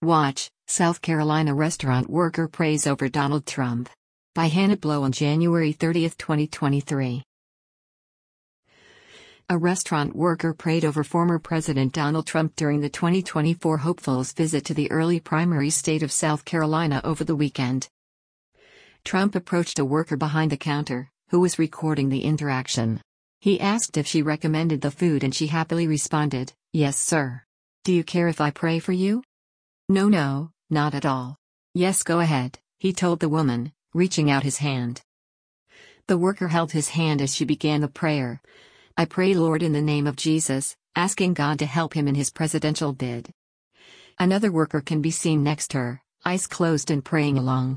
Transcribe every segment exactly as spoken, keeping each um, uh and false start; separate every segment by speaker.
Speaker 1: Watch, South Carolina restaurant worker prays over Donald Trump. By Hannah Blow on January thirtieth, twenty twenty-three. A restaurant worker prayed over former President Donald Trump during the twenty twenty-four hopefuls' visit to the early primary state of South Carolina over the weekend. Trump approached a worker behind the counter, who was recording the interaction. He asked if she recommended the food and she happily responded, "Yes, sir. Do you care if I pray for you?" "No, no, not at all." "Yes, go ahead," he told the woman, reaching out his hand. The worker held his hand as she began the prayer. "I pray, Lord, in the name of Jesus," asking God to help him in his presidential bid. Another worker can be seen next to her, eyes closed and praying along.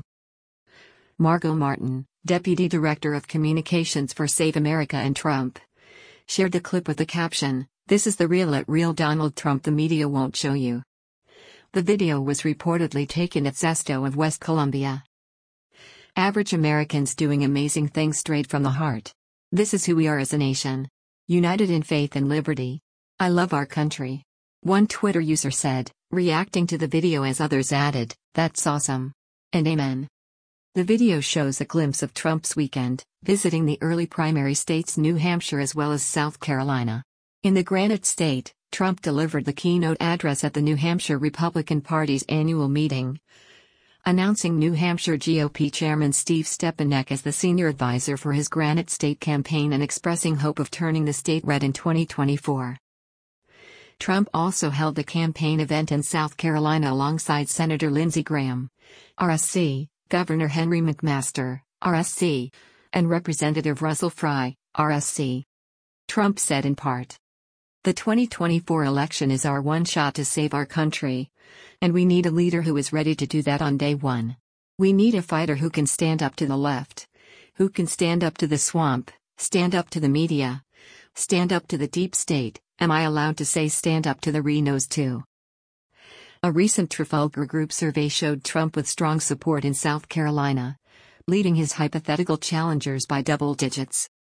Speaker 1: Margot Martin, Deputy Director of Communications for Save America and Trump, shared the clip with the caption, "This is the real at real Donald Trump the media won't show you." The video was reportedly taken at Zesto of West Columbia. Average Americans doing amazing things straight from the heart. This is who we are as a nation. United in faith and liberty. I love our country. One Twitter user said, reacting to the video as others added, "That's awesome." And amen. The video shows a glimpse of Trump's weekend, visiting the early primary states New Hampshire as well as South Carolina. In the Granite State, Trump delivered the keynote address at the New Hampshire Republican Party's annual meeting, announcing New Hampshire G O P Chairman Steve Stepanek as the senior advisor for his Granite State campaign and expressing hope of turning the state red in twenty twenty-four. Trump also held a campaign event in South Carolina alongside Senator Lindsey Graham, R S C, Governor Henry McMaster, R S C, and Representative Russell Fry, R S C. Trump said in part, "The twenty twenty-four election is our one shot to save our country. And we need a leader who is ready to do that on day one. We need a fighter who can stand up to the left, who can stand up to the swamp, stand up to the media, stand up to the deep state. Am I allowed to say stand up to the Renos too?" A recent Trafalgar Group survey showed Trump with strong support in South Carolina, leading his hypothetical challengers by double digits.